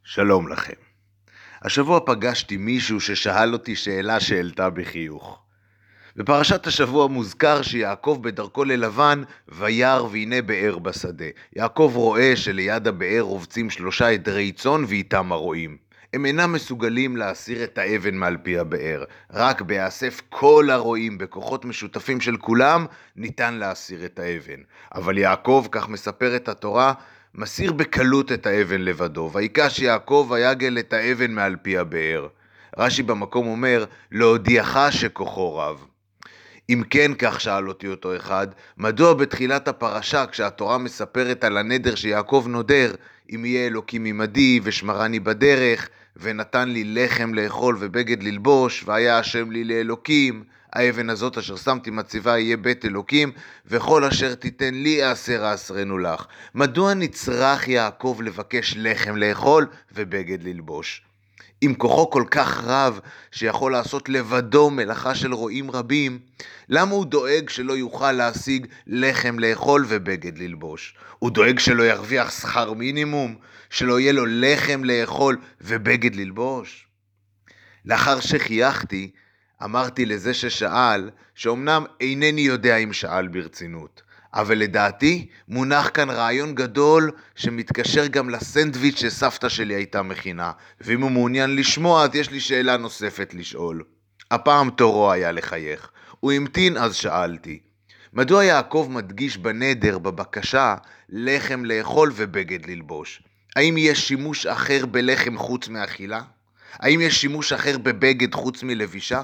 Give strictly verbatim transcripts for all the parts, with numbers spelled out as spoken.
שלום לכם. השבוע פגשתי מישהו ששאל אותי שאלה שהעלתה בחיוך. בפרשת השבוע מוזכר שיעקב בדרכו ללבן וירא והנה באר בשדה. יעקב רואה שליד הבאר רובצים שלושה עדרי צאן ואיתם הרועים. הם אינם מסוגלים להסיר את האבן מעל פי הבאר. רק בהיאסף כל הרועים בכוחות משותפים של כולם ניתן להסיר את האבן. אבל יעקב, כך מספרת התורה, מסיר בקלות את האבן לבדו. ויקש יעקב ויגל את האבן מעל פי הבאר. רש"י במקום אומר, להודיעך שכוחו רב. אם כן, כך שאל אותי אותו אחד, מדוע בתחילת הפרשה כשהתורה מספרת על הנדר שיעקב נודר, אם יהיה אלוקים עמדי ושמרני בדרך, ונתן לי לחם לאכול ובגד ללבוש, והיה השם לי לאלוקים, האבן הזאת אשר שמתי מציבה יהיה בית אלוקים, וכל אשר תיתן לי אעשר אעשרנו לך. מדוע נצרך יעקב לבקש לחם לאכול ובגד ללבוש? אם כוחו כל כך רב שיכול לעשות לבדו מלאכה של רועים רבים, למה הוא דואג שלא יוכל להשיג לחם לאכול ובגד ללבוש? הוא דואג שלא ירוויח שכר מינימום, שלא יהיה לו לחם לאכול ובגד ללבוש? לאחר שחייכתי, אמרתי לזה ששאל, שאומנם אינני יודע אם שאל ברצינות, אבל לדעתי מונח כאן רעיון גדול שמתקשר גם לסנדוויץ' שסבתא שלי הייתה מכינה, ואם הוא מעוניין לשמוע אז יש לי שאלה נוספת לשאול. הפעם תורו היה לחייך, הוא המתין אז שאלתי, מדוע יעקב מדגיש בנדר בבקשה לחם לאכול ובגד ללבוש? האם יש שימוש אחר בלחם חוץ מאכילה? האם יש שימוש אחר בבגד חוץ מלבישה?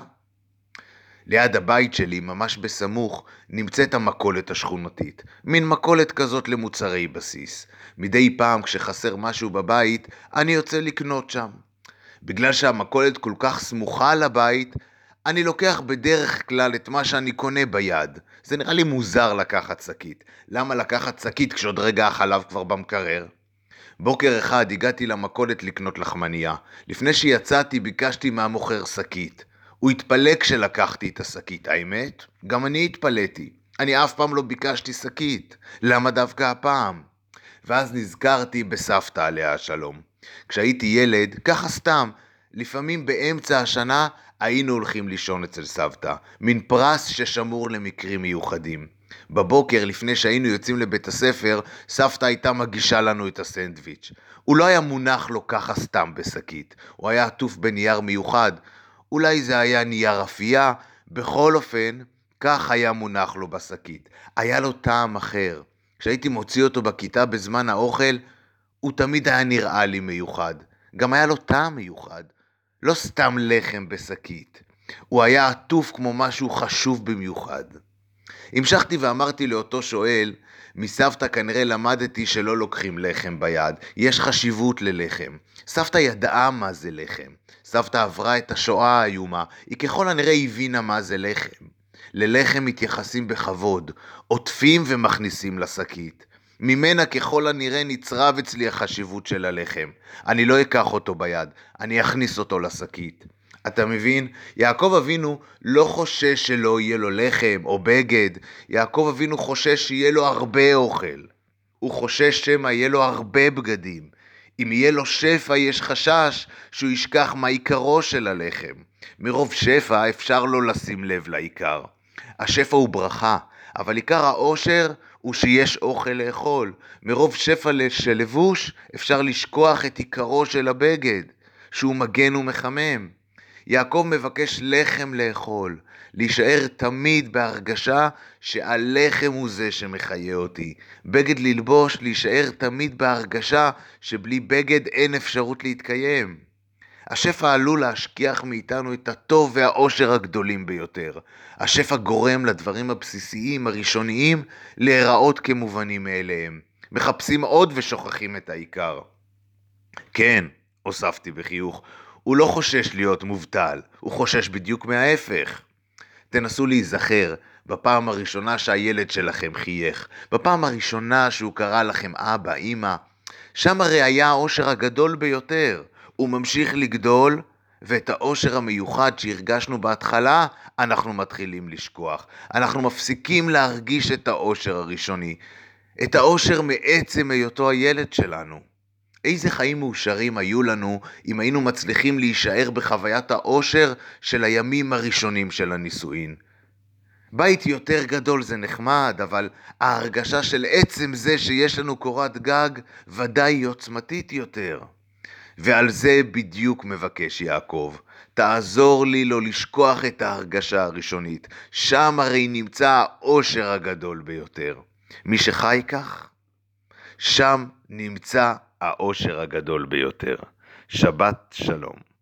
ליד הבית שלי, ממש בסמוך, נמצאת המכולת השכונתית. מין מכולת כזאת למוצרי בסיס. מדי פעם כשחסר משהו בבית, אני יוצא לקנות שם. בגלל שהמכולת כל כך סמוכה לבית, אני לוקח בדרך כלל את מה שאני קונה ביד. זה נראה לי מוזר לקחת שקית. למה לקחת שקית כשעוד רגע החלב כבר במקרר? בוקר אחד הגעתי למכולת לקנות לחמניה. לפני שיצאתי ביקשתי מהמוכר שקית. הוא התפלא כשלקחתי את השקית, האמת? גם אני התפלאתי. אני אף פעם לא ביקשתי שקית. למה דווקא הפעם? ואז נזכרתי בסבתא עליה השלום. כשהייתי ילד, ככה סתם, לפעמים באמצע השנה היינו הולכים לישון אצל סבתא. מין פרס ששמור למקרים מיוחדים. בבוקר לפני שהיינו יוצאים לבית הספר, סבתא הייתה מגישה לנו את הסנדוויץ'. הוא לא היה מונח לו ככה סתם בשקית. הוא היה עטוף בנייר מיוחד. אולי זה היה נייר אפייה, בכל אופן, כך היה מונח לו בשקית. היה לו טעם אחר. כשהייתי מוציא אותו בכיתה בזמן האוכל, הוא תמיד היה נראה לי מיוחד. גם היה לו טעם מיוחד. לא סתם לחם בשקית. הוא היה עטוף כמו משהו חשוב במיוחד. המשכתי ואמרתי לאותו שואל, מסבתא כנראה למדתי שלא לוקחים לחם ביד, יש חשיבות ללחם. סבתא ידעה מה זה לחם. סבתא עברה את השואה האיומה, היא ככל הנראה הבינה מה זה לחם. ללחם מתייחסים בכבוד, עוטפים ומכניסים לשקית. ממנה ככל הנראה נצרב אצלי החשיבות של הלחם. אני לא אקח אותו ביד, אני אכניס אותו לשקית. אתה מבין? יעקב אבינו לא חושש שלא יהיה לו לחם או בגד. יעקב אבינו חושש שיהיה לו הרבה אוכל. הוא חושש שמה יהיה לו הרבה בגדים. אם יהיה לו שפע יש חשש שהוא ישכח מה עיקרו של הלחם. מרוב שפע אפשר לא לשים לב לעיקר. השפע הוא ברכה, אבל עיקר האושר הוא שיש אוכל לאכול. מרוב שפע של לבוש אפשר לשכוח את עיקרו של הבגד, שהוא מגן ומחמם. יעקב מבקש לחם לאכול, להישאר תמיד בהרגשה שהלחם הוא זה שמחיה אותי. בגד ללבוש, להישאר תמיד בהרגשה שבלי בגד אין אפשרות להתקיים. השפע עלול להשכיח מאיתנו את הטוב והאושר הגדולים ביותר. השפע גורם לדברים הבסיסיים הראשוניים להיראות כמובנים מאליהם. מחפשים עוד ושוכחים את העיקר. כן, הוספתי בחיוך, הוא לא חושש להיות מובטל, הוא חושש בדיוק מההפך. תנסו להיזכר בפעם הראשונה שהילד שלכם חייך, בפעם הראשונה שהוא קרא לכם אבא, אמא, שם הרי היה האושר הגדול ביותר. הוא ממשיך לגדול, ואת האושר המיוחד שהרגשנו בהתחלה, אנחנו מתחילים לשכוח. אנחנו מפסיקים להרגיש את האושר הראשוני, את האושר מעצם היותו הילד שלנו. איזה חיים מאושרים היו לנו אם היינו מצליחים להישאר בחוויית האושר של הימים הראשונים של הנישואין. בית יותר גדול זה נחמד, אבל ההרגשה של עצם זה שיש לנו קורת גג ודאי היא עוצמתית יותר. ועל זה בדיוק מבקש יעקב. תעזור לי לא לשכוח את ההרגשה הראשונית. שם הרי נמצא האושר הגדול ביותר. מי שחי כך, שם נמצא האושר הגדול ביותר. שבת שלום.